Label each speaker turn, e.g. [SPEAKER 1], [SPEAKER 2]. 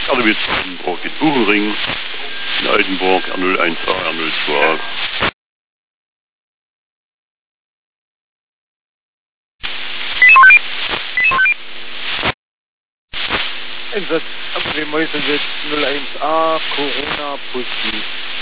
[SPEAKER 1] Erlewitz, Rocket Buchenring, in Altenburg, R01A, R02A.
[SPEAKER 2] Einsatz am Mäuselwitz 01A, Corona positiv.